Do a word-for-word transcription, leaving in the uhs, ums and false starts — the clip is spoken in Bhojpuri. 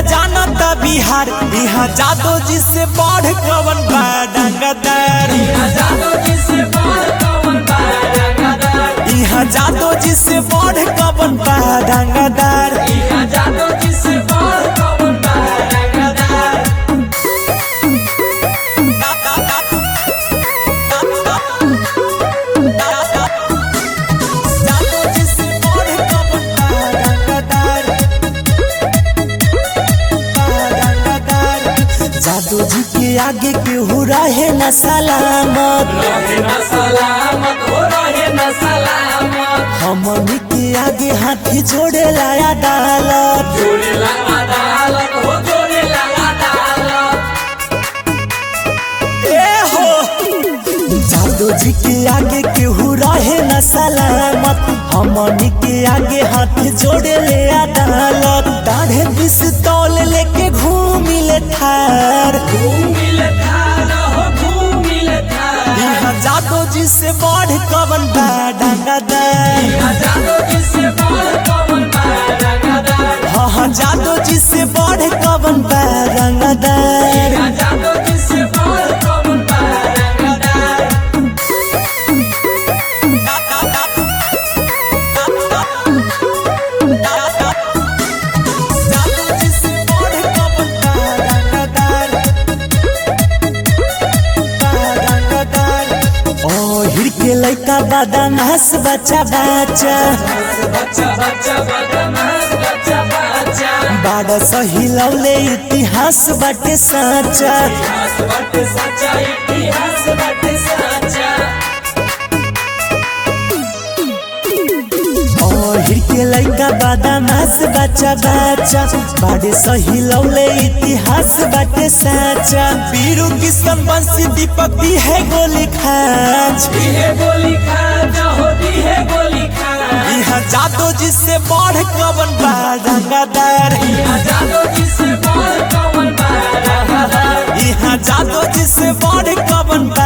जानता बिहार यहाँ जादो जी से बढ़ कवन बा रंगदार। यहाँ जादो जी से बढ़ कवन बा रंगदार। यहाँ जादो जी से बढ़ कवन बा रंगदार। जादो जी के आगे केहू रहे न सलामत, हमनी के आगे हाथी जोड़े लाया अदालत। जादो जी के आगे केहू रहे न सलामत, हमनी के आगे हाथी जोड़े ले अदालत। दाढ़े बीस तौल लेके घूमी ले थार। यहाँ जादो जी से बढ़ कवन बा रंगदार। हाँ हाँ जादो जी से बढ़ कवन बा रंगदार। हिर के लइका बदमाश बच्चा बच्चा बाड़ा सही लौले इतिहास बाटे साचा। हिर के लइका बदमाश बच्चा बच्चा बाड़े सही लौले इतिहास बाटे साचा। बीरू की संबंसी दीपक दी है गोली खाज। यहाँ जादो जी से बढ़ कवन बा रंगदार। यहाँ जादो जी से बढ़ कवन बा